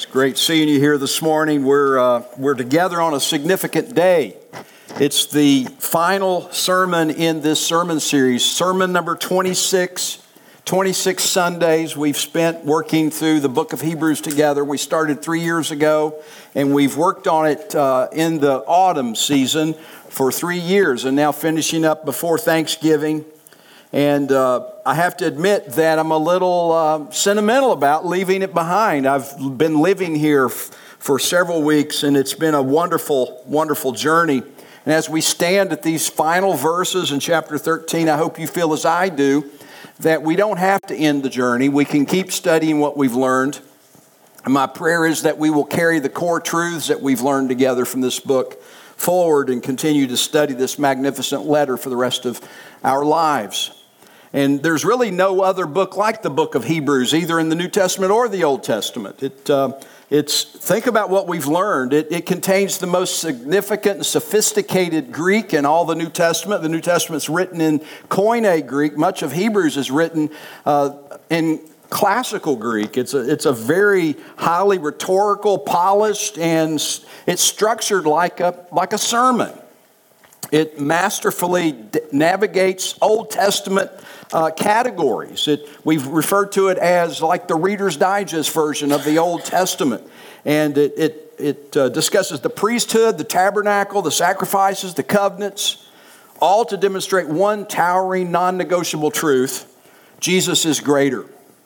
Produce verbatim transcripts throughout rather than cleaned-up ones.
Great seeing you here this morning. We're uh, we're together on a significant day. It's the final sermon in this sermon series, sermon number twenty-six. twenty-six Sundays we've spent working through the book of Hebrews together. We started three years ago, and we've worked on it uh, in the autumn season for three years, and now finishing up before Thanksgiving. And uh, I have to admit that I'm a little uh, sentimental about leaving it behind. I've been living here f- for several weeks, and it's been a wonderful, wonderful journey. And as we stand at these final verses in chapter thirteen, I hope you feel as I do, that we don't have to end the journey. We can keep studying what we've learned. And my prayer is that we will carry the core truths that we've learned together from this book forward and continue to study this magnificent letter for the rest of our lives. And there's really no other book like the book of Hebrews, either in the New Testament or the Old Testament. It, uh, it's think about what we've learned. It, it contains the most significant and sophisticated Greek in all the New Testament. The New Testament's written in Koine Greek. Much of Hebrews is written uh, in classical Greek. It's a, it's a very highly rhetorical, polished, and it's structured like a, like a sermon. It masterfully d- navigates Old Testament uh, categories. It, we've referred to it as like the Reader's Digest version of the Old Testament. And it, it, it uh, discusses the priesthood, the tabernacle, the sacrifices, the covenants, all to demonstrate one towering, non-negotiable truth: Jesus is greater.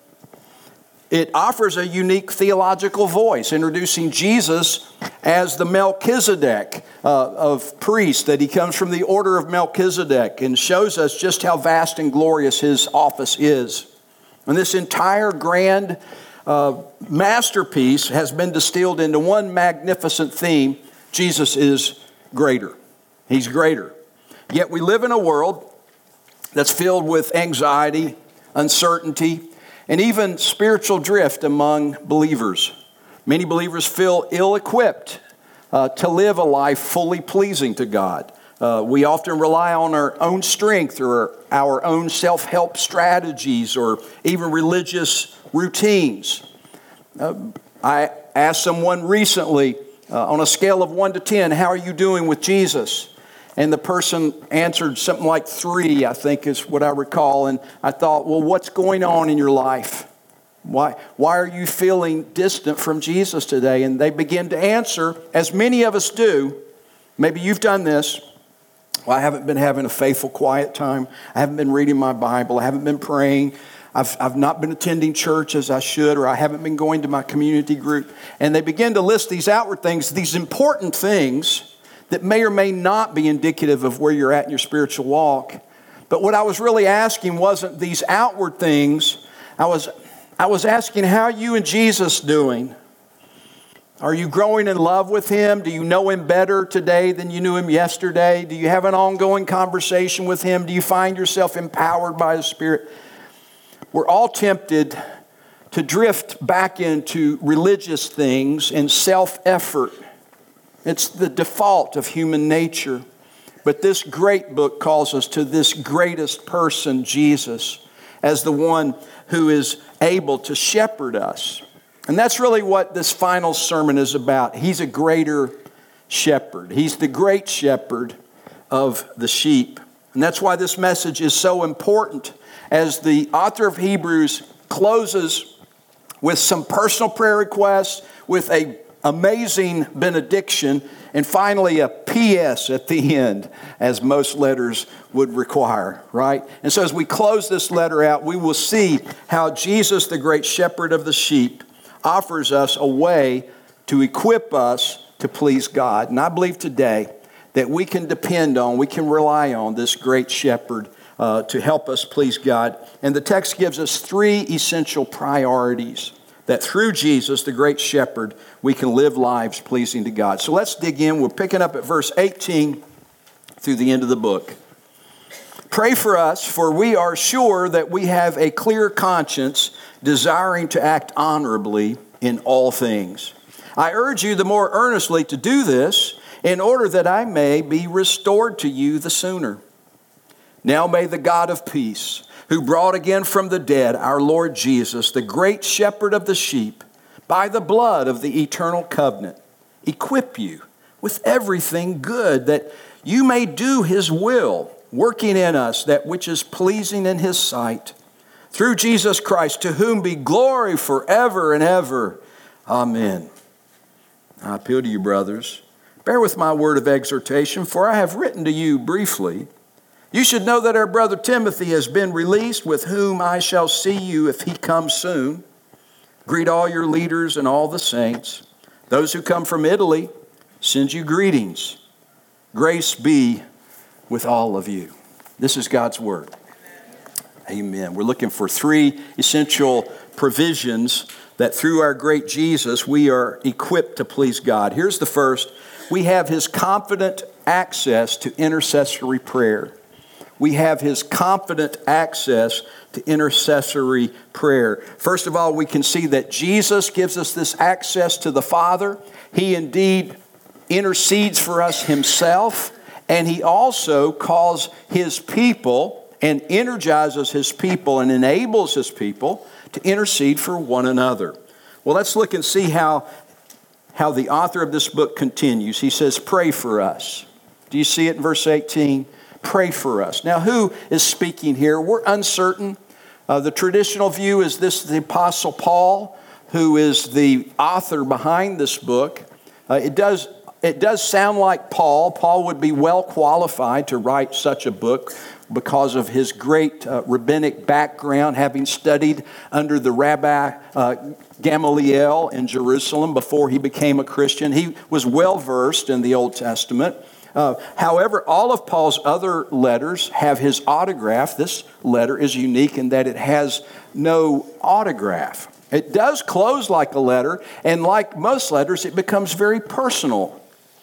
It offers a unique theological voice, introducing Jesus as the Melchizedek uh, of priests, that he comes from the order of Melchizedek, and shows us just how vast and glorious his office is. And this entire grand uh, masterpiece has been distilled into one magnificent theme: Jesus is greater. He's greater. Yet we live in a world that's filled with anxiety, uncertainty, and even spiritual drift among believers. Many believers feel ill-equipped uh, to live a life fully pleasing to God. Uh, we often rely on our own strength or our own self-help strategies or even religious routines. Uh, I asked someone recently, uh, on a scale of one to ten, how are you doing with Jesus? And the person answered something like three, I think is what I recall. And I thought, well, what's going on in your life? Why, why are you feeling distant from Jesus today? And they begin to answer, as many of us do. Maybe you've done this. Well, I haven't been having a faithful, quiet time. I haven't been reading my Bible. I haven't been praying. I've, I've not been attending church as I should, or I haven't been going to my community group. And they begin to list these outward things, these important things that may or may not be indicative of where you're at in your spiritual walk. But what I was really asking wasn't these outward things. I was, I was asking, how are you and Jesus doing? Are you growing in love with him? Do you know him better today than you knew him yesterday? Do you have an ongoing conversation with him? Do you find yourself empowered by the Spirit? We're all tempted to drift back into religious things and self-effort. It's the default of human nature. But this great book calls us to this greatest person, Jesus, as the one who is able to shepherd us. And that's really what this final sermon is about. He's a greater shepherd. He's the great shepherd of the sheep. And that's why this message is so important, as the author of Hebrews closes with some personal prayer requests, with a amazing benediction, and finally a P S at the end, as most letters would require, right? And so as we close this letter out, we will see how Jesus, the great shepherd of the sheep, offers us a way to equip us to please God. And I believe today that we can depend on, we can rely on this great shepherd uh, to help us please God. And the text gives us three essential priorities that through Jesus, the great shepherd, we can live lives pleasing to God. So let's dig in. We're picking up at verse eighteen through the end of the book. Pray for us, for we are sure that we have a clear conscience, desiring to act honorably in all things. I urge you the more earnestly to do this, in order that I may be restored to you the sooner. Now may the God of peace, who brought again from the dead our Lord Jesus, the great shepherd of the sheep, by the blood of the eternal covenant, equip you with everything good that you may do his will, working in us that which is pleasing in his sight. Through Jesus Christ, to whom be glory forever and ever. Amen. I appeal to you, brothers, bear with my word of exhortation, for I have written to you briefly. You should know that our brother Timothy has been released, with whom I shall see you if he comes soon. Greet all your leaders and all the saints. Those who come from Italy send you greetings. Grace be with all of you. This is God's word. Amen. We're looking for three essential provisions that through our great Jesus we are equipped to please God. Here's the first. We have his confident access to intercessory prayer. We have his confident access to intercessory prayer. First of all, we can see that Jesus gives us this access to the Father. He indeed intercedes for us himself, and he also calls his people and energizes his people and enables his people to intercede for one another. Well, let's look and see how, how the author of this book continues. He says, pray for us. Do you see it in verse eighteen? Pray for us. Now, who is speaking here? We're uncertain. Uh, the traditional view is this, the Apostle Paul, who is the author behind this book. Uh, it does It does sound like Paul. Paul would be well qualified to write such a book because of his great uh, rabbinic background, having studied under the Rabbi uh, Gamaliel in Jerusalem before he became a Christian. He was well versed in the Old Testament. Uh, however, all of Paul's other letters have his autograph. This letter is unique in that it has no autograph. It does close like a letter, and like most letters, it becomes very personal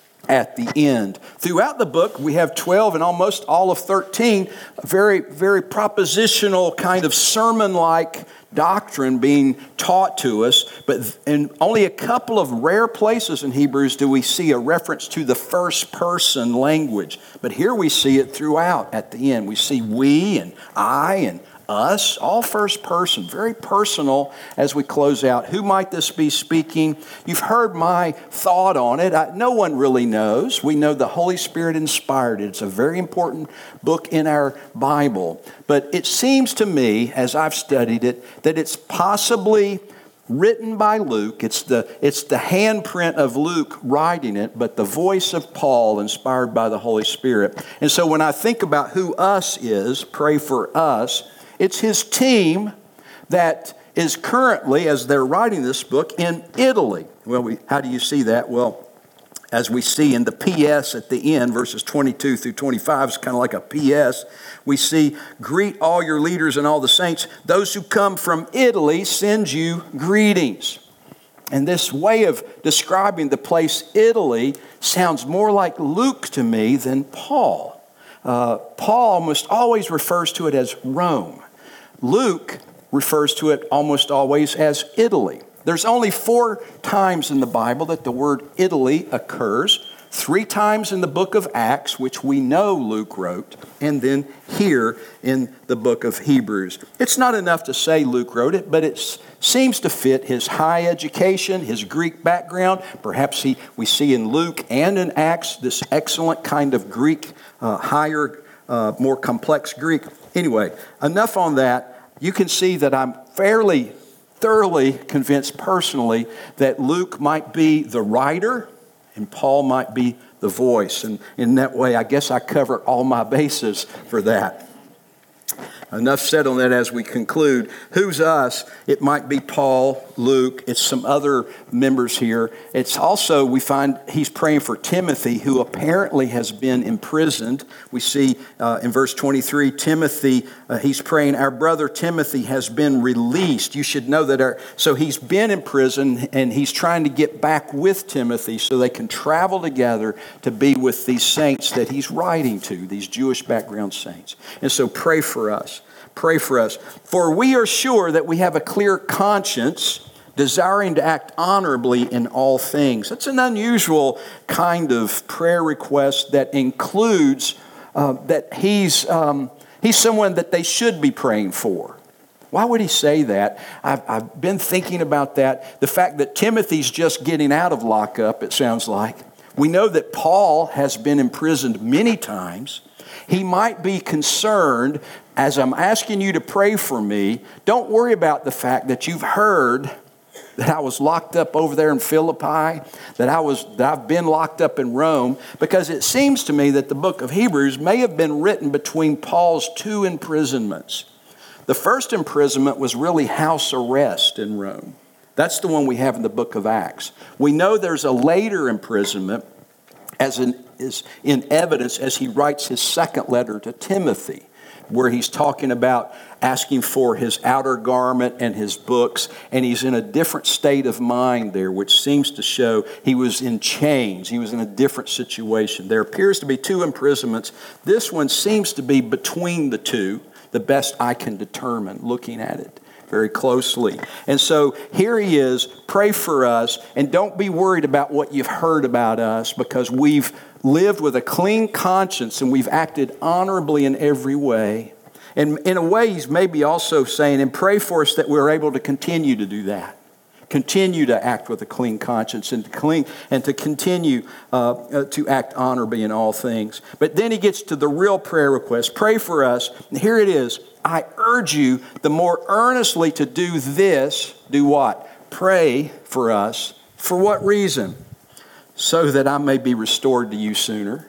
at the end. Throughout the book, we have twelve and almost all of thirteen very, very propositional kind of sermon-like doctrine being taught to us. But in only a couple of rare places in Hebrews do we see a reference to the first person language. But here we see it throughout at the end. We see we and I and us, all first person, very personal as we close out. Who might this be speaking? You've heard my thought on it. I, no one really knows. We know the Holy Spirit inspired it. It's a very important book in our Bible. But it seems to me, as I've studied it, that it's possibly written by Luke. It's the, it's the handprint of Luke writing it, but the voice of Paul inspired by the Holy Spirit. And so when I think about who us is, pray for us, it's his team that is currently, as they're writing this book, in Italy. Well, we, how do you see that? Well, as we see in the P S at the end, verses twenty-two through twenty-five is kind of like a P S. We see, greet all your leaders and all the saints. Those who come from Italy send you greetings. And this way of describing the place Italy sounds more like Luke to me than Paul. Uh, Paul almost always refers to it as Rome. Luke refers to it almost always as Italy. There's only four times in the Bible that the word Italy occurs. Three times in the book of Acts, which we know Luke wrote, and then here in the book of Hebrews. It's not enough to say Luke wrote it, but it seems to fit his high education, his Greek background. Perhaps he, we see in Luke and in Acts this excellent kind of Greek, uh, higher, uh, more complex Greek. Anyway, enough on that. You can see that I'm fairly thoroughly convinced personally that Luke might be the writer and Paul might be the voice. And in that way, I guess I cover all my bases for that. Enough said on that as we conclude. Who's us? It might be Paul, Luke. It's some other members here. It's also, we find he's praying for Timothy, who apparently has been imprisoned. We see uh, in verse twenty-three, Timothy, uh, he's praying, our brother Timothy has been released. You should know that. Our, so he's been in prison, and he's trying to get back with Timothy so they can travel together to be with these saints that he's writing to, these Jewish background saints. And so pray for us. Pray for us. For we are sure that we have a clear conscience, desiring to act honorably in all things. That's an unusual kind of prayer request that includes uh, that he's, um, he's someone that they should be praying for. Why would he say that? I've, I've been thinking about that. The fact that Timothy's just getting out of lockup, it sounds like. We know that Paul has been imprisoned many times. He might be concerned, as I'm asking you to pray for me, don't worry about the fact that you've heard that I was locked up over there in Philippi, that I was that I've been locked up in Rome, because it seems to me that the book of Hebrews may have been written between Paul's two imprisonments. The first imprisonment was really house arrest in Rome. That's the one we have in the book of Acts. We know there's a later imprisonment as in, is in evidence as he writes his second letter to Timothy, where he's talking about asking for his outer garment and his books, and he's in a different state of mind there, which seems to show he was in chains. He was in a different situation. There appears to be two imprisonments. This one seems to be between the two, the best I can determine looking at it very closely. And so here he is, pray for us, and don't be worried about what you've heard about us, because we've lived with a clean conscience and we've acted honorably in every way. And in a way, he's maybe also saying, and pray for us that we're able to continue to do that. Continue to act with a clean conscience and to, clean, and to continue uh, uh, to act honorably in all things. But then he gets to the real prayer request. Pray for us. And here it is. I urge you the more earnestly to do this. Do what? Pray for us. For what reason? So that I may be restored to you sooner.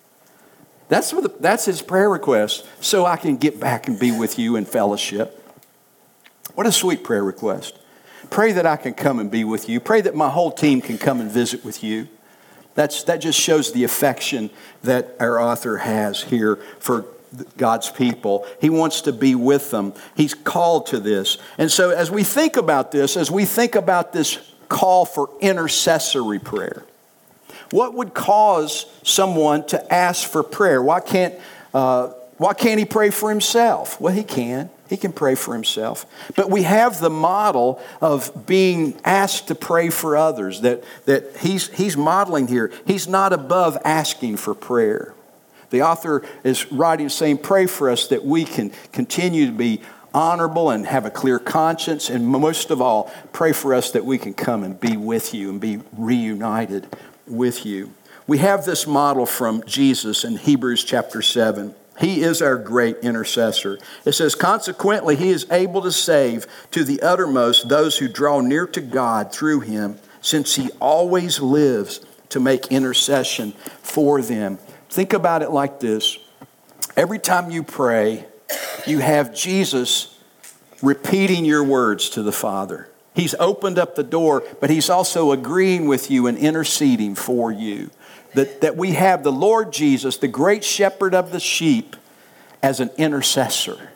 That's what the, that's his prayer request. So I can get back and be with you in fellowship. What a sweet prayer request. Pray that I can come and be with you. Pray that my whole team can come and visit with you. That's, that just shows the affection that our author has here for God's people. He wants to be with them. He's called to this. And so as we think about this, as we think about this call for intercessory prayer, what would cause someone to ask for prayer? Why can't, uh, why can't he pray for himself? Well, he can. He can pray for himself. But we have the model of being asked to pray for others that, that he's, he's modeling here. He's not above asking for prayer. The author is writing saying, pray for us that we can continue to be honorable and have a clear conscience. And most of all, pray for us that we can come and be with you and be reunited with you. We have this model from Jesus in Hebrews chapter seven. He is our great intercessor. It says, consequently, he is able to save to the uttermost those who draw near to God through him, since he always lives to make intercession for them. Think about it like this. Every time you pray, you have Jesus repeating your words to the Father. He's opened up the door, but he's also agreeing with you and interceding for you. That, that we have the Lord Jesus, the great shepherd of the sheep, as an intercessor.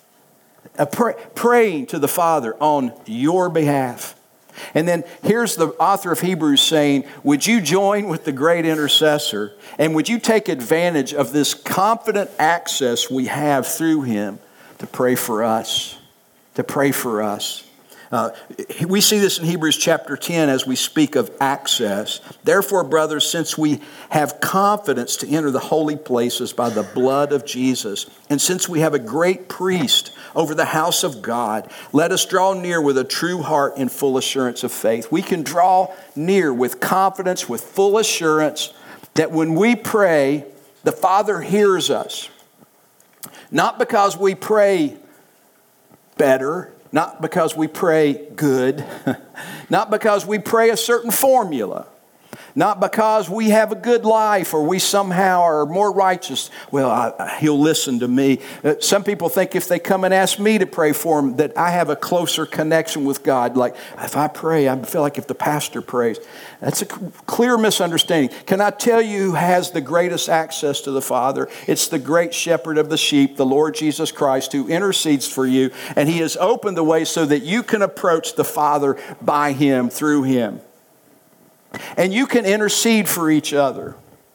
A pray, praying to the Father on your behalf. And then here's the author of Hebrews saying, would you join with the great intercessor? And would you take advantage of this confident access we have through him to pray for us? To pray for us. Uh, we see this in Hebrews chapter ten as we speak of access. Therefore, brothers, since we have confidence to enter the holy places by the blood of Jesus, and since we have a great priest over the house of God, let us draw near with a true heart and full assurance of faith. We can draw near with confidence, with full assurance that when we pray, the Father hears us. Not because we pray better, not because we pray good, not because we pray a certain formula, not because we have a good life or we somehow are more righteous. Well, I, he'll listen to me. Some people think if they come and ask me to pray for them that I have a closer connection with God. Like if I pray, I feel like if the pastor prays. That's a clear misunderstanding. Can I tell you who has the greatest access to the Father? It's the great shepherd of the sheep, the Lord Jesus Christ, who intercedes for you. And he has opened the way so that you can approach the Father by him, through him. And you can intercede for each other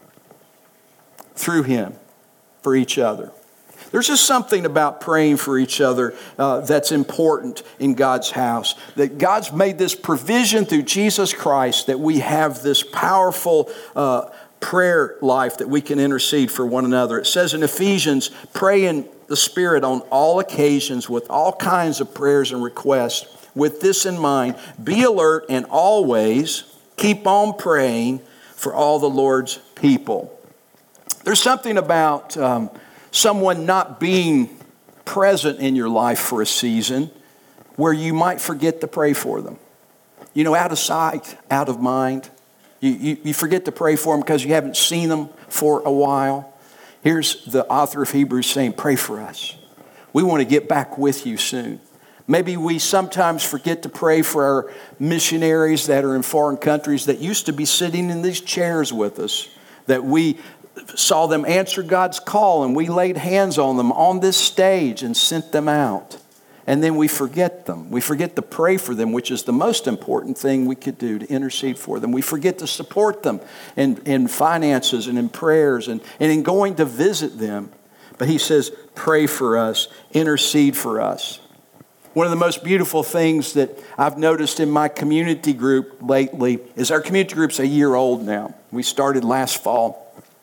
through him, for each other. There's just something about praying for each other uh, that's important in God's house. That God's made this provision through Jesus Christ that we have this powerful uh, prayer life that we can intercede for one another. It says in Ephesians, pray in the Spirit on all occasions with all kinds of prayers and requests. With this in mind, be alert and always keep on praying for all the Lord's people. There's something about um, someone not being present in your life for a season where you might forget to pray for them. You know, out of sight, out of mind. You, you, you forget to pray for them because you haven't seen them for a while. Here's the author of Hebrews saying, pray for us. We want to get back with you soon. Maybe we sometimes forget to pray for our missionaries that are in foreign countries that used to be sitting in these chairs with us, that we saw them answer God's call and we laid hands on them on this stage and sent them out. And then we forget them. We forget to pray for them, which is the most important thing we could do, to intercede for them. We forget to support them in, in finances and in prayers and, and in going to visit them. But he says, pray for us, intercede for us. One of the most beautiful things that I've noticed in my community group lately is our community group's a year old now. We started last fall.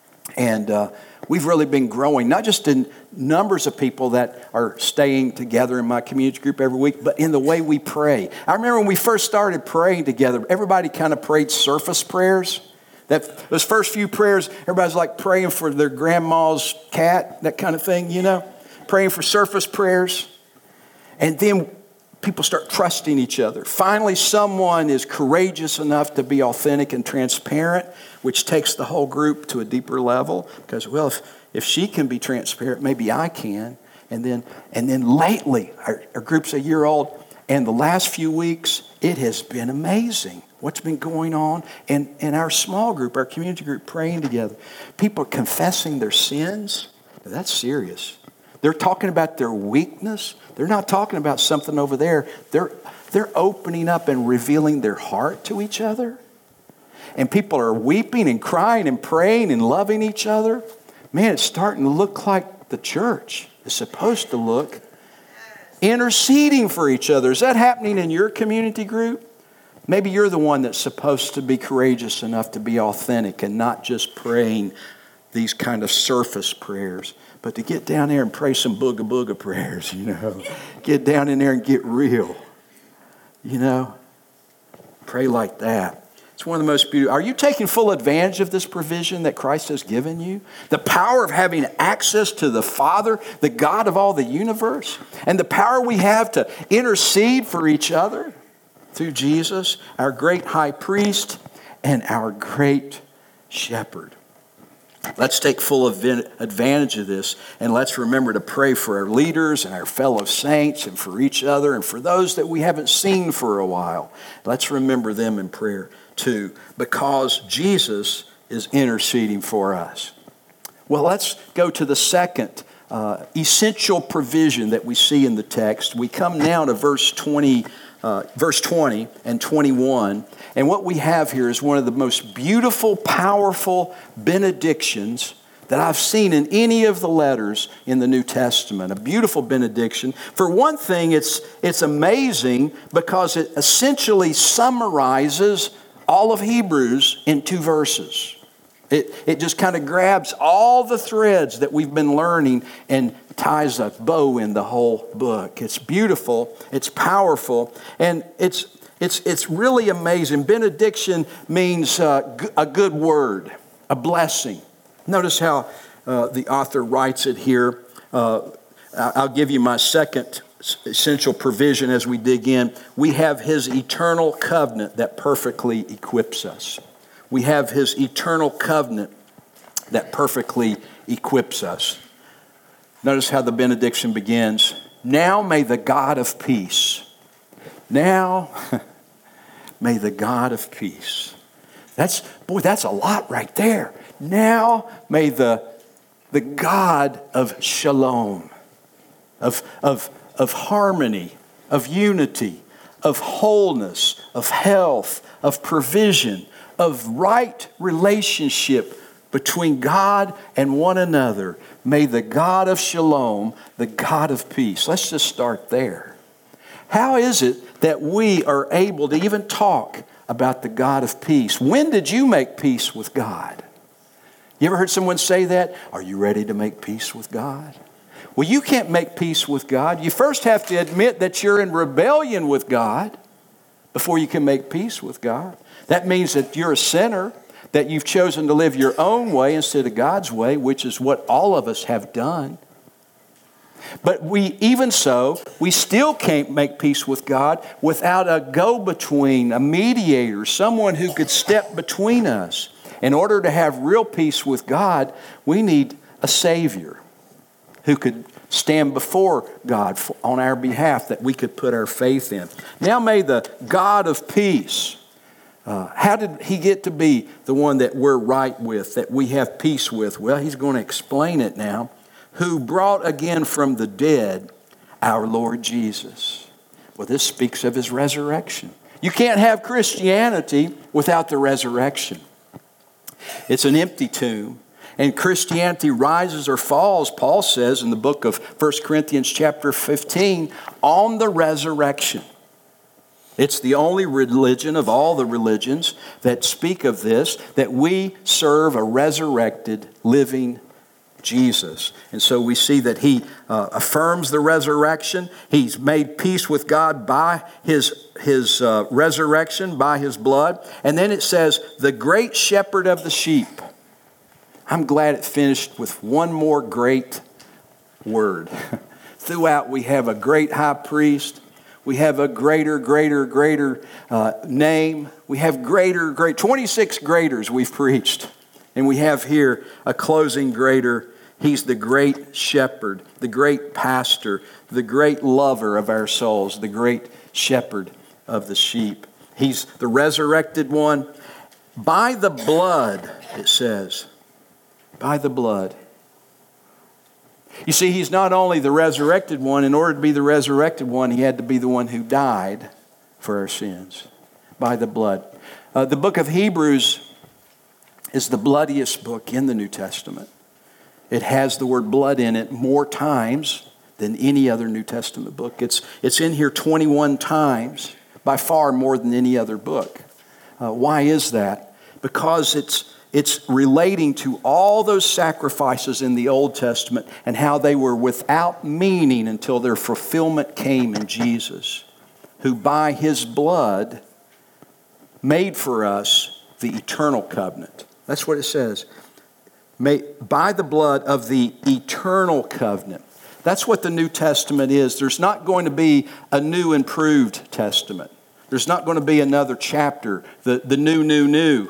And uh, we've really been growing, not just in numbers of people that are staying together in my community group every week, but in the way we pray. I remember when we first started praying together, everybody kind of prayed surface prayers. That those first few prayers, everybody's like praying for their grandma's cat, that kind of thing, you know, praying for surface prayers. And then people start trusting each other. Finally, someone is courageous enough to be authentic and transparent, which takes the whole group to a deeper level. Because, well, if, if she can be transparent, maybe I can. And then, and then lately, our, our group's a year old, and the last few weeks, it has been amazing what's been going on in, in our small group, our community group, praying together. People are confessing their sins. That's serious. They're talking about their weakness. They're not talking about something over there. They're, they're opening up and revealing their heart to each other. And people are weeping and crying and praying and loving each other. Man, it's starting to look like the church is supposed to look. Interceding for each other. Is that happening in your community group? Maybe you're the one that's supposed to be courageous enough to be authentic and not just praying these kind of surface prayers, but to get down there and pray some booga booga prayers, you know. Get down in there and get real, you know. Pray like that. It's one of the most beautiful. Are you taking full advantage of this provision that Christ has given you? The power of having access to the Father, the God of all the universe, and the power we have to intercede for each other through Jesus, our great high priest and our great shepherd. Let's take full advantage of this, and let's remember to pray for our leaders and our fellow saints and for each other and for those that we haven't seen for a while. Let's remember them in prayer too, because Jesus is interceding for us. Well, let's go to the second uh, essential provision that we see in the text. We come now to verse twenty. Uh, verse twenty and twenty-one. And what we have here is one of the most beautiful, powerful benedictions that I've seen in any of the letters in the New Testament. A beautiful benediction. For one thing, it's, it's amazing because it essentially summarizes all of Hebrews in two verses. It, it just kind of grabs all the threads that we've been learning and ties a bow in the whole book. It's beautiful, it's powerful, and it's it's it's really amazing. Benediction means uh, a good word, a blessing. Notice how uh, the author writes it here. Uh, I'll give you my second essential provision as we dig in. We have His eternal covenant that perfectly equips us. We have His eternal covenant that perfectly equips us. Notice how the benediction begins. Now may the God of peace. Now may the God of peace. That's, boy, that's a lot right there. Now may the, the God of shalom, of, of, of harmony, of unity, of wholeness, of health, of provision, of right relationship between God and one another. May the God of shalom, the God of peace. Let's just start there. How is it that we are able to even talk about the God of peace? When did you make peace with God? You ever heard someone say that? Are you ready to make peace with God? Well, you can't make peace with God. You first have to admit that you're in rebellion with God before you can make peace with God. That means that you're a sinner, that you've chosen to live your own way instead of God's way, which is what all of us have done. But we, even so, we still can't make peace with God without a go-between, a mediator, someone who could step between us. In order to have real peace with God, we need a Savior who could stand before God on our behalf, that we could put our faith in. Now may the God of peace, uh, how did He get to be the one that we're right with, that we have peace with? Well, He's going to explain it now. Who brought again from the dead our Lord Jesus. Well, this speaks of His resurrection. You can't have Christianity without the resurrection. It's an empty tomb. And Christianity rises or falls, Paul says in the book of First Corinthians chapter fifteen, on the resurrection. It's the only religion of all the religions that speak of this, that we serve a resurrected, living Jesus. And so we see that He uh, affirms the resurrection. He's made peace with God by His, his uh, resurrection, by His blood. And then it says, the great shepherd of the sheep. I'm glad it finished with one more great word. Throughout we have a great high priest. We have a greater, greater, greater uh, name. We have greater, great, twenty-six greaters we've preached. And we have here a closing greater. He's the great shepherd, the great pastor, the great lover of our souls, the great shepherd of the sheep. He's the resurrected one. By the blood, it says. By the blood. You see, He's not only the resurrected one. In order to be the resurrected one, He had to be the one who died for our sins. By the blood. Uh, the book of Hebrews is the bloodiest book in the New Testament. It has the word blood in it more times than any other New Testament book. It's, it's in here twenty-one times, by far more than any other book. Uh, why is that? Because it's, it's relating to all those sacrifices in the Old Testament and how they were without meaning until their fulfillment came in Jesus, who by His blood made for us the eternal covenant. That's what it says. May, by the blood of the eternal covenant. That's what the New Testament is. There's not going to be a new improved testament. There's not going to be another chapter, the, the new, new, new.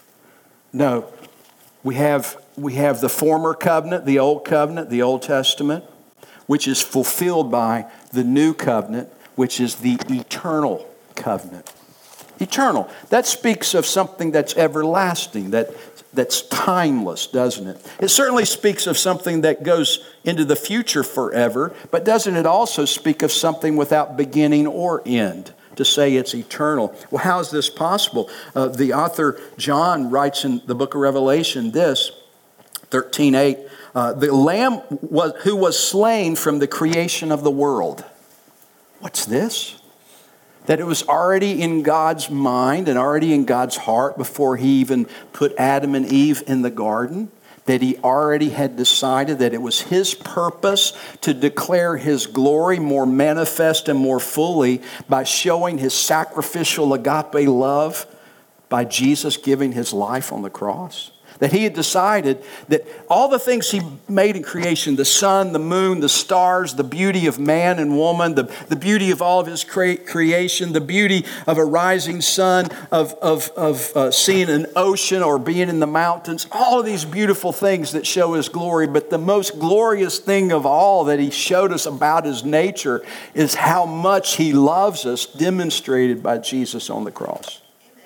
No. We have, we have the former covenant, the old covenant, the Old Testament, which is fulfilled by the new covenant, which is the eternal covenant. Eternal. That speaks of something that's everlasting, that that's timeless, doesn't it? It certainly speaks of something that goes into the future forever, but doesn't it also speak of something without beginning or end, to say it's eternal? Well, how is this possible? Uh, the author John writes in the book of Revelation this, thirteen eight, uh, the Lamb was, who was slain from the creation of the world. What's this? That it was already in God's mind and already in God's heart before He even put Adam and Eve in the garden. That He already had decided that it was His purpose to declare His glory more manifest and more fully by showing His sacrificial agape love by Jesus giving His life on the cross. That He had decided that all the things He made in creation, the sun, the moon, the stars, the beauty of man and woman, the, the beauty of all of His cre- creation, the beauty of a rising sun, of, of, of uh, seeing an ocean or being in the mountains, all of these beautiful things that show His glory. But the most glorious thing of all that He showed us about His nature is how much He loves us, demonstrated by Jesus on the cross.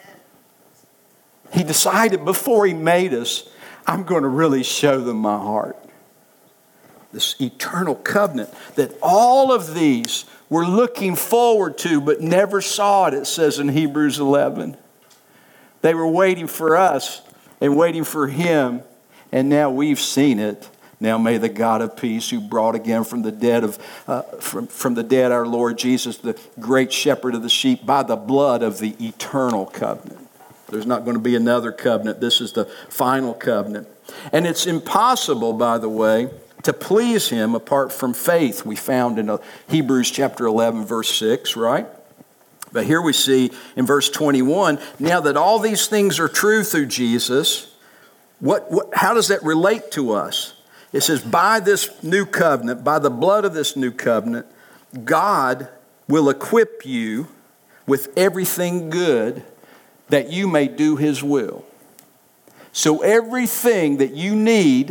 He decided before He made us, I'm going to really show them my heart. This eternal covenant that all of these were looking forward to but never saw it, it says in Hebrews eleven. They were waiting for us and waiting for Him, and now we've seen it. Now may the God of peace, who brought again from the dead of uh, from, from the dead our Lord Jesus, the great shepherd of the sheep, by the blood of the eternal covenant. There's not going to be another covenant. This is the final covenant. And it's impossible, by the way, to please him apart from faith, we found in Hebrews chapter eleven, verse six, right? But here we see in verse twenty-one, now that all these things are true through Jesus, what, what how does that relate to us? It says, by this new covenant, by the blood of this new covenant, God will equip you with everything good that you may do his will. So everything that you need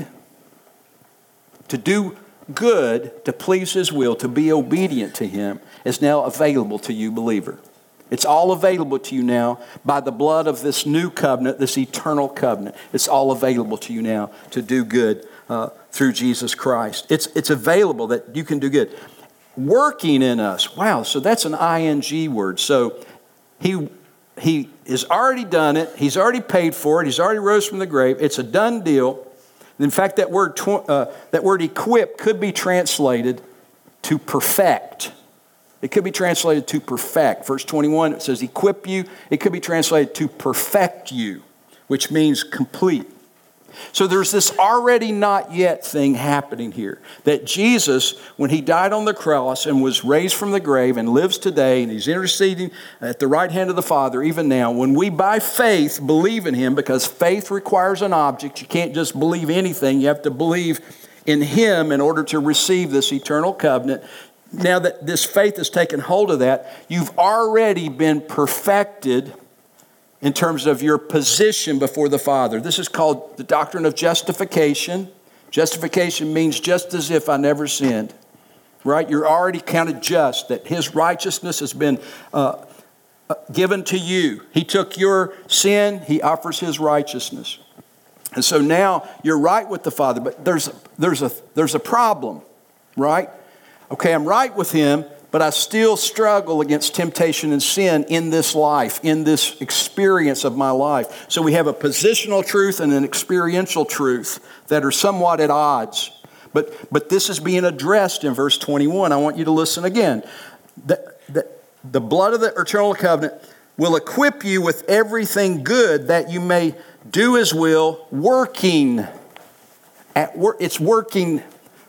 to do good, to please his will, to be obedient to him, is now available to you, believer. It's all available to you now by the blood of this new covenant, this eternal covenant. It's all available to you now to do good uh, through Jesus Christ. It's, it's available that you can do good. Working in us. Wow, so that's an I N G word. So he, he has already done it. He's already paid for it. He's already rose from the grave. It's a done deal. In fact, that word, tw- uh, that word equip could be translated to perfect. It could be translated to perfect. Verse twenty-one, it says equip you. It could be translated to perfect you, which means complete. So there's this already not yet thing happening here. That Jesus, when he died on the cross and was raised from the grave and lives today, and he's interceding at the right hand of the Father even now, when we by faith believe in him, because faith requires an object, you can't just believe anything, you have to believe in him in order to receive this eternal covenant. Now that this faith has taken hold of that, you've already been perfected in terms of your position before the Father. This is called the doctrine of justification. Justification means just as if I never sinned, right? You're already counted just, that his righteousness has been uh, given to you. He took your sin, he offers his righteousness. And so now you're right with the Father, but there's, there's, a, there's a problem, right? Okay, I'm right with him, but I still struggle against temptation and sin in this life, in this experience of my life. So we have a positional truth and an experiential truth that are somewhat at odds. But, but this is being addressed in verse twenty-one. I want you to listen again. The, the, the blood of the eternal covenant will equip you with everything good that you may do his will, working. At work, it's working.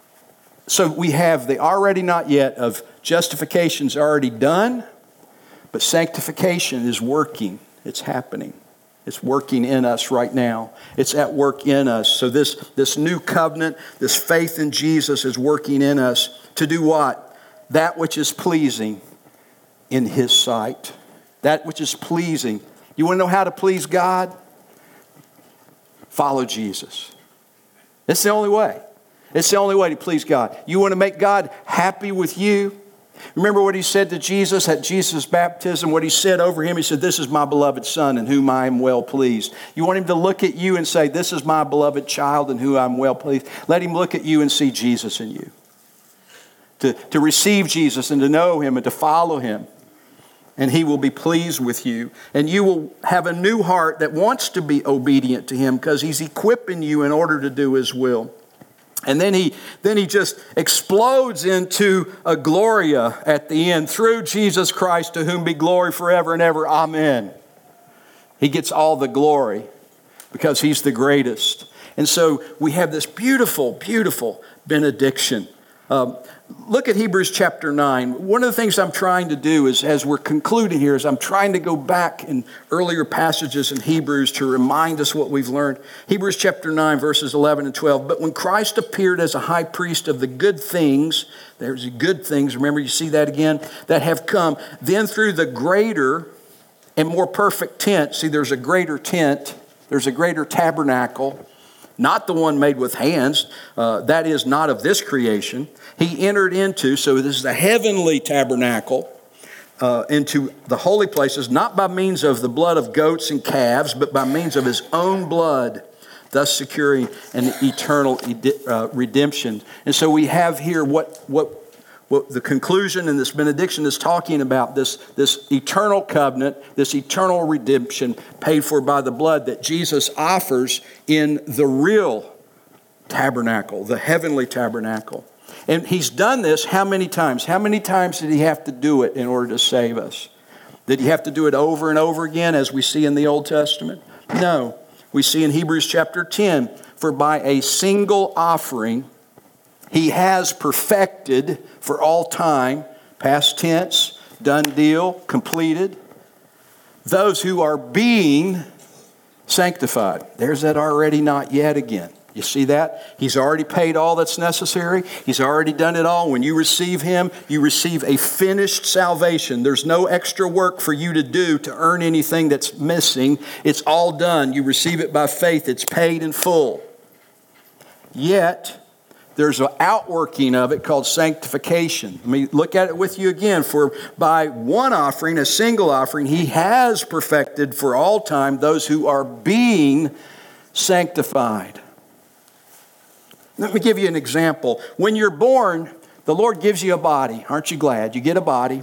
So we have the already not yet of justification's already done, but sanctification is working. It's happening. It's working in us right now. It's at work in us. So this, this new covenant, this faith in Jesus is working in us to do what? That which is pleasing in his sight. That which is pleasing. You want to know how to please God? Follow Jesus. It's the only way. It's the only way to please God. You want to make God happy with you? Remember what he said to Jesus at Jesus' baptism, what he said over him? He said, this is my beloved son in whom I am well pleased. You want him to look at you and say, this is my beloved child in whom I'm well pleased. Let him look at you and see Jesus in you. To, to receive Jesus and to know him and to follow him. And he will be pleased with you. And you will have a new heart that wants to be obedient to him because he's equipping you in order to do his will. And then he then he just explodes into a Gloria at the end. Through Jesus Christ, to whom be glory forever and ever. Amen. He gets all the glory because he's the greatest. And so we have this beautiful, beautiful benediction. Um, look at Hebrews chapter nine. One of the things I'm trying to do is, as we're concluding here, is I'm trying to go back in earlier passages in Hebrews to remind us what we've learned. Hebrews chapter nine, verses eleven and twelve. But when Christ appeared as a high priest of the good things, there's the good things, remember you see that again, that have come, then through the greater and more perfect tent, see there's a greater tent, there's a greater tabernacle, not the one made with hands, uh, that is not of this creation. He entered into, so this is a heavenly tabernacle, uh, into the holy places, not by means of the blood of goats and calves, but by means of his own blood, thus securing an eternal uh, redemption. And so we have here what, what, what the conclusion in this benediction is talking about, this, this eternal covenant, this eternal redemption paid for by the blood that Jesus offers in the real tabernacle, the heavenly tabernacle. And he's done this how many times? How many times did he have to do it in order to save us? Did he have to do it over and over again as we see in the Old Testament? No. We see in Hebrews chapter ten, for by a single offering He has perfected for all time, past tense, done deal, completed, those who are being sanctified. There's that already not yet again. You see that? He's already paid all that's necessary. He's already done it all. When you receive Him, you receive a finished salvation. There's no extra work for you to do to earn anything that's missing. It's all done. You receive it by faith. It's paid in full. Yet, there's an outworking of it called sanctification. Let me look at it with you again. For by one offering, a single offering, He has perfected for all time those who are being sanctified. Let me give you an example. When you're born, the Lord gives you a body. Aren't you glad? You get a body.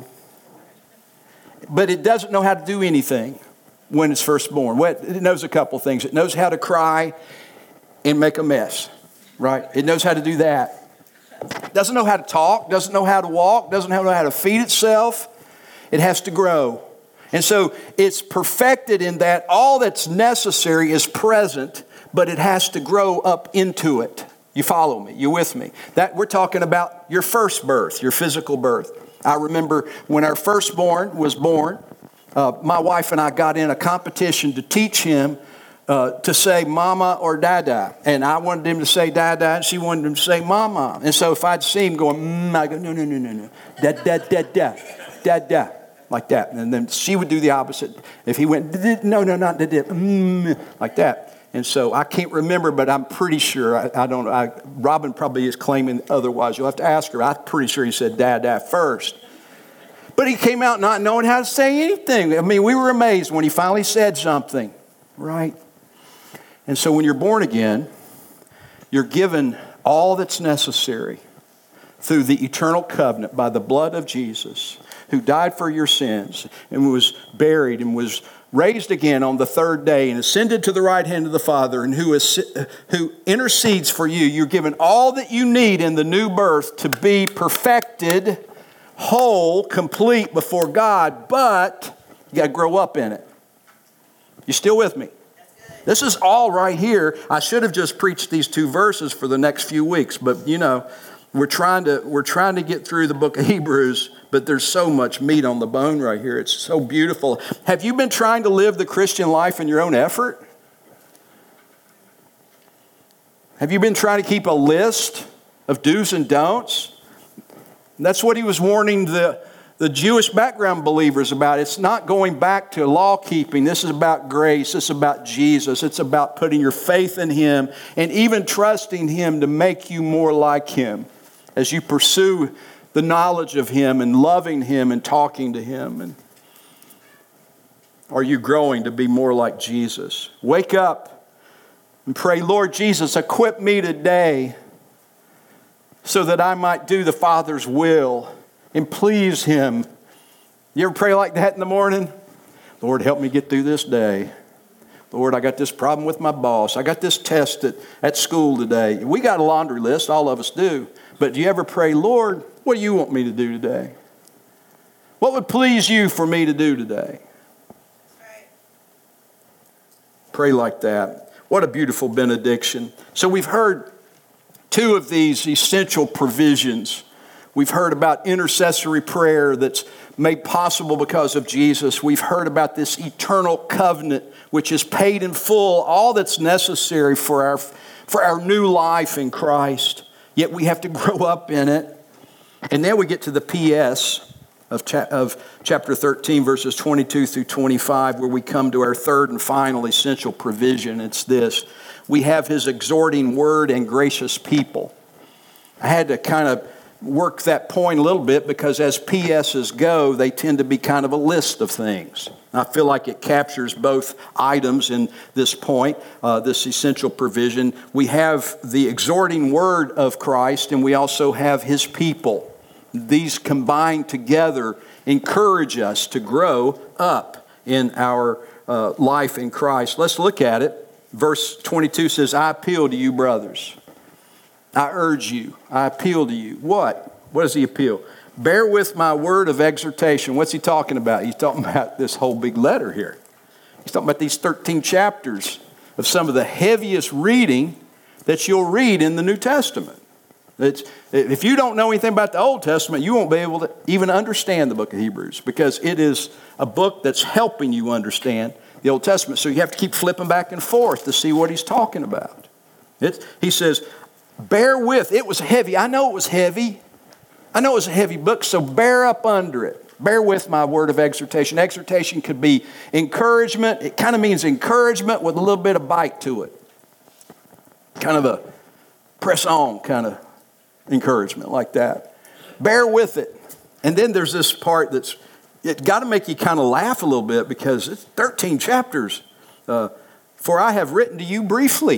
But it doesn't know how to do anything when it's first born. Well, it knows a couple things. It knows how to cry and make a mess. Right? It knows how to do that. Doesn't know how to talk, doesn't know how to walk, doesn't know how to feed itself. It has to grow. And so it's perfected in that all that's necessary is present, but it has to grow up into it. You follow me? You with me? That we're talking about your first birth, your physical birth. I remember when our firstborn was born, uh, my wife and I got in a competition to teach him Uh, to say mama or dada. And I wanted him to say dada, and she wanted him to say mama. And so if I'd see him going, mm, I go, no, no, no, no, no. Da, da, da, da, da, da. Like that. And then she would do the opposite. If he went, no, no, not da, da, mm, like that. And so I can't remember, but I'm pretty sure, I, I don't know, I, Robin probably is claiming otherwise. You'll have to ask her. I'm pretty sure he said dada first. But he came out not knowing how to say anything. I mean, we were amazed when he finally said something. Right? And so when you're born again, you're given all that's necessary through the eternal covenant by the blood of Jesus, who died for your sins and was buried and was raised again on the third day and ascended to the right hand of the Father, and who is, who intercedes for you. You're given all that you need in the new birth to be perfected, whole, complete before God, but you got to grow up in it. You still with me? This is all right here. I should have just preached these two verses for the next few weeks, but you know, we're trying to we're trying to get through the book of Hebrews, but there's so much meat on the bone right here. It's so beautiful. Have you been trying to live the Christian life in your own effort? Have you been trying to keep a list of do's and don'ts? That's what he was warning the The Jewish background believers about. It's not going back to law keeping. This is about grace. This is about Jesus. It's about putting your faith in Him and even trusting Him to make you more like Him as you pursue the knowledge of Him and loving Him and talking to Him. And are you growing to be more like Jesus? Wake up and pray, Lord Jesus, equip me today so that I might do the Father's will and please Him. You ever pray like that in the morning? Lord, help me get through this day. Lord, I got this problem with my boss. I got this test at, at school today. We got a laundry list, all of us do. But do you ever pray, Lord, what do you want me to do today? What would please you for me to do today? Pray like that. What a beautiful benediction. So we've heard two of these essential provisions. We've heard about intercessory prayer that's made possible because of Jesus. We've heard about this eternal covenant, which is paid in full, all that's necessary for our, for our new life in Christ. Yet we have to grow up in it. And then we get to the P S of, cha- of chapter thirteen, verses twenty-two through twenty-five, where we come to our third and final essential provision. It's this. We have His exhorting word and gracious people. I had to kind of work that point a little bit because as P S's go, they tend to be kind of a list of things. I feel like it captures both items in this point, uh, this essential provision. We have the exhorting word of Christ, and we also have His people. These combined together encourage us to grow up in our uh, life in Christ. Let's look at it. Verse twenty-two says, I appeal to you, brothers. I urge you. I appeal to you. What? What does he appeal? Bear with my word of exhortation. What's he talking about? He's talking about this whole big letter here. He's talking about these thirteen chapters of some of the heaviest reading that you'll read in the New Testament. It's, if you don't know anything about the Old Testament, you won't be able to even understand the book of Hebrews, because it is a book that's helping you understand the Old Testament. So you have to keep flipping back and forth to see what he's talking about. It's, he says, bear with. It was heavy. I know it was heavy. I know it was a heavy book, so bear up under it. Bear with my word of exhortation. Exhortation could be encouragement. It kind of means encouragement with a little bit of bite to it. Kind of a press on kind of encouragement like that. Bear with it. And then there's this part that's, it got to make you kind of laugh a little bit, because it's thirteen chapters. Uh, For I have written to you briefly.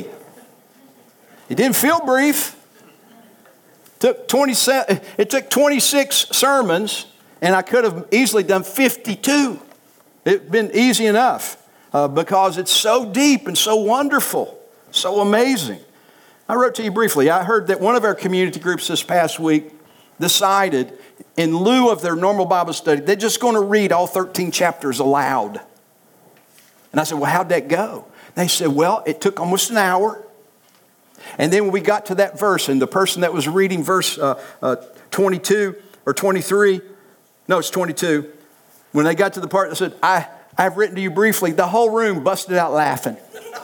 It didn't feel brief. It took twenty-seven, it took twenty-six sermons, and I could have easily done fifty-two. It'd been easy enough uh, because it's so deep and so wonderful, so amazing. I wrote to you briefly. I heard that one of our community groups this past week decided, in lieu of their normal Bible study, they're just going to read all thirteen chapters aloud. And I said, well, how'd that go? They said, well, it took almost an hour. And then when we got to that verse, and the person that was reading verse uh, uh, twenty-two or twenty-three, no, it's twenty-two. When they got to the part that said, I, I've written to you briefly, the whole room busted out laughing.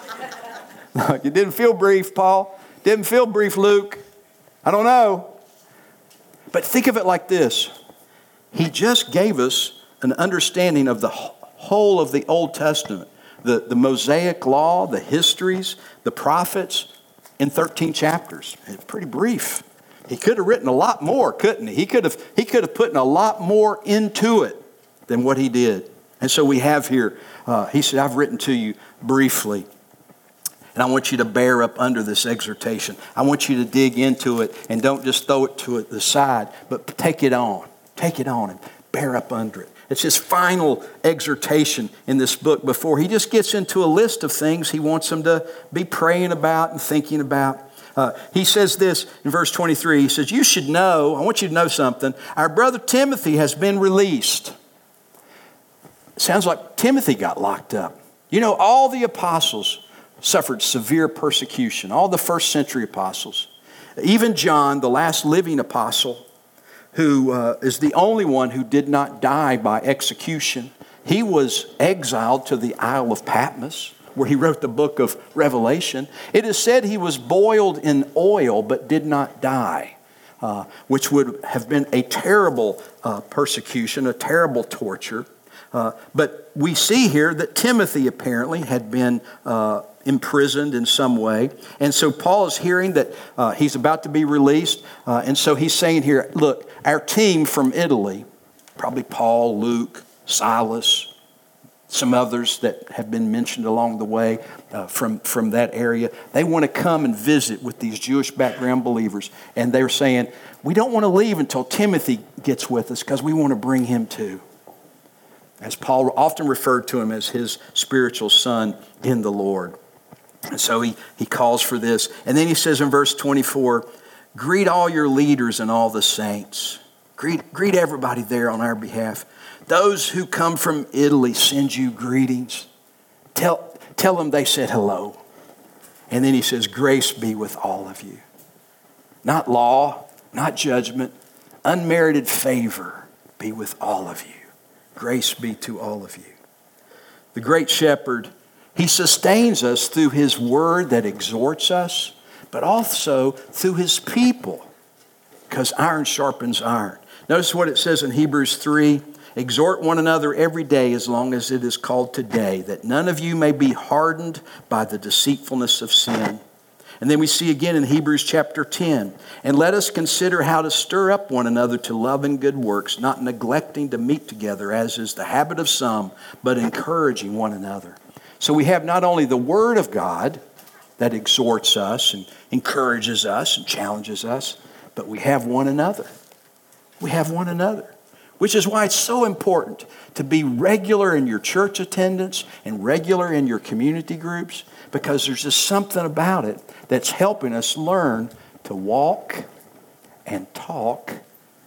It didn't feel brief, Paul. Didn't feel brief, Luke. I don't know. But think of it like this. He just gave us an understanding of the whole of the Old Testament. The, the Mosaic law, the histories, the prophets, in thirteen chapters. It's pretty brief. He could have written a lot more, couldn't he? He could have, he could have put a lot more into it than what he did. And so we have here, uh, he said, I've written to you briefly. And I want you to bear up under this exhortation. I want you to dig into it and don't just throw it to the side, but take it on. Take it on and bear up under it. It's his final exhortation in this book before he just gets into a list of things he wants them to be praying about and thinking about. Uh, he says this in verse twenty-three. He says, you should know, I want you to know something. Our brother Timothy has been released. It sounds like Timothy got locked up. You know, all the apostles suffered severe persecution. All the first century apostles. Even John, the last living apostle, who uh, is the only one who did not die by execution. He was exiled to the Isle of Patmos, where he wrote the book of Revelation. It is said he was boiled in oil but did not die, uh, which would have been a terrible uh, persecution, a terrible torture. Uh, but we see here that Timothy apparently had been uh, imprisoned in some way. And so Paul is hearing that uh, he's about to be released. Uh, and so he's saying here, look, our team from Italy, probably Paul, Luke, Silas, some others that have been mentioned along the way uh, from, from that area, they want to come and visit with these Jewish background believers. And they're saying, we don't want to leave until Timothy gets with us because we want to bring him too. As Paul often referred to him as his spiritual son in the Lord. And so he, he calls for this. And then he says in verse twenty-four, greet all your leaders and all the saints. Greet, greet everybody there on our behalf. Those who come from Italy send you greetings. Tell, tell them they said hello. And then he says, grace be with all of you. Not law, not judgment, unmerited favor be with all of you. Grace be to all of you. The great shepherd, he sustains us through his word that exhorts us, but also through his people, because iron sharpens iron. Notice what it says in Hebrews three, exhort one another every day as long as it is called today, that none of you may be hardened by the deceitfulness of sin. And then we see again in Hebrews chapter ten, and let us consider how to stir up one another to love and good works, not neglecting to meet together as is the habit of some, but encouraging one another. So we have not only the Word of God that exhorts us and encourages us and challenges us, but we have one another. We have one another, which is why it's so important to be regular in your church attendance and regular in your community groups, because there's just something about it that's helping us learn to walk and talk,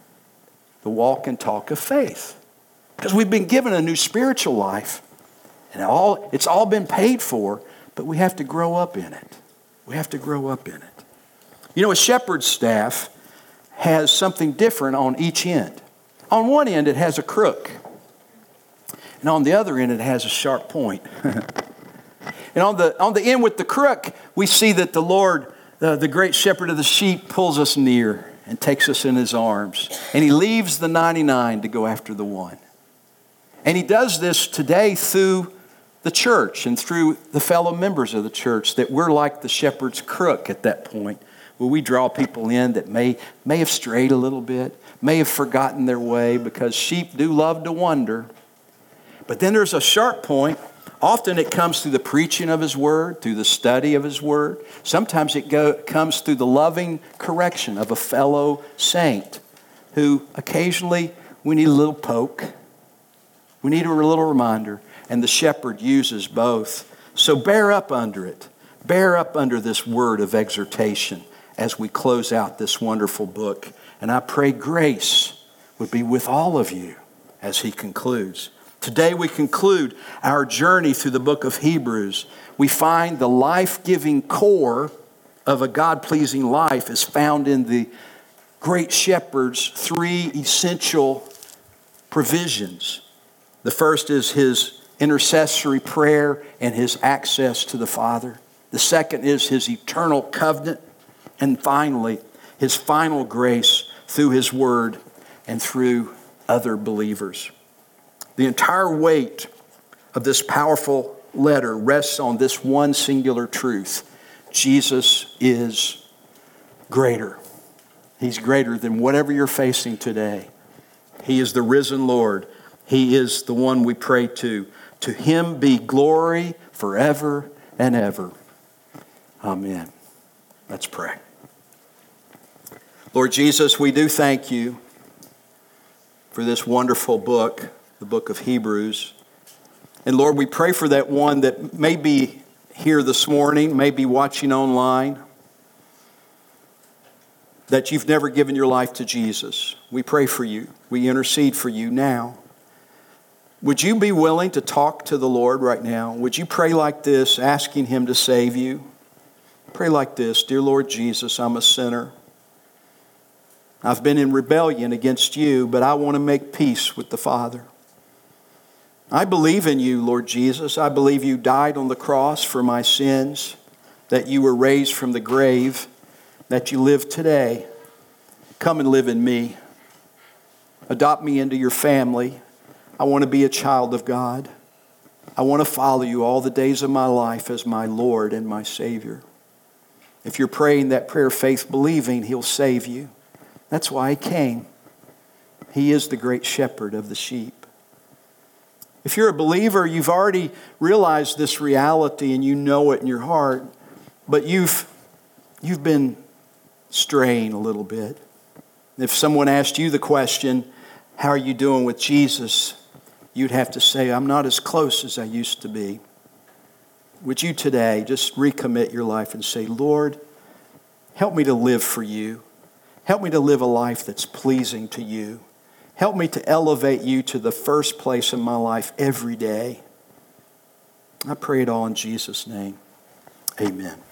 the walk and talk of faith. Because we've been given a new spiritual life, and all it's all been paid for, but we have to grow up in it. We have to grow up in it. You know, a shepherd's staff has something different on each end. On one end, it has a crook. And on the other end, it has a sharp point. And on the, on the end with the crook, we see that the Lord, the, the great shepherd of the sheep, pulls us near and takes us in his arms. And he leaves the ninety-nine to go after the one. And he does this today through the church and through the fellow members of the church, that we're like the shepherd's crook at that point, where we draw people in that may, may have strayed a little bit, may have forgotten their way, because sheep do love to wander. But then there's a sharp point. Often it comes through the preaching of his word, through the study of his word. Sometimes it go, comes through the loving correction of a fellow saint who occasionally we need a little poke. We need a little reminder. And the shepherd uses both. So bear up under it. Bear up under this word of exhortation as we close out this wonderful book. And I pray grace would be with all of you as he concludes. Today we conclude our journey through the book of Hebrews. We find the life-giving core of a God-pleasing life is found in the great shepherd's three essential provisions. The first is his intercessory prayer and his access to the Father. The second is his eternal covenant. And finally, his final grace through his word and through other believers. The entire weight of this powerful letter rests on this one singular truth. Jesus is greater. He's greater than whatever you're facing today. He is the risen Lord. He is the one we pray to. To him be glory forever and ever. Amen. Let's pray. Lord Jesus, we do thank you for this wonderful book, the book of Hebrews. And Lord, we pray for that one that may be here this morning, may be watching online, that you've never given your life to Jesus. We pray for you. We intercede for you now. Would you be willing to talk to the Lord right now? Would you pray like this, asking him to save you? Pray like this: Dear Lord Jesus, I'm a sinner. I've been in rebellion against you, but I want to make peace with the Father. I believe in you, Lord Jesus. I believe you died on the cross for my sins, that you were raised from the grave, that you live today. Come and live in me. Adopt me into your family. I want to be a child of God. I want to follow you all the days of my life as my Lord and my Savior. If you're praying that prayer of faith, believing, he'll save you. That's why he came. He is the great shepherd of the sheep. If you're a believer, you've already realized this reality and you know it in your heart, but you've, you've been straying a little bit. If someone asked you the question, how are you doing with Jesus? You'd have to say, I'm not as close as I used to be. Would you today just recommit your life and say, Lord, help me to live for you. Help me to live a life that's pleasing to you. Help me to elevate you to the first place in my life every day. I pray it all in Jesus' name. Amen.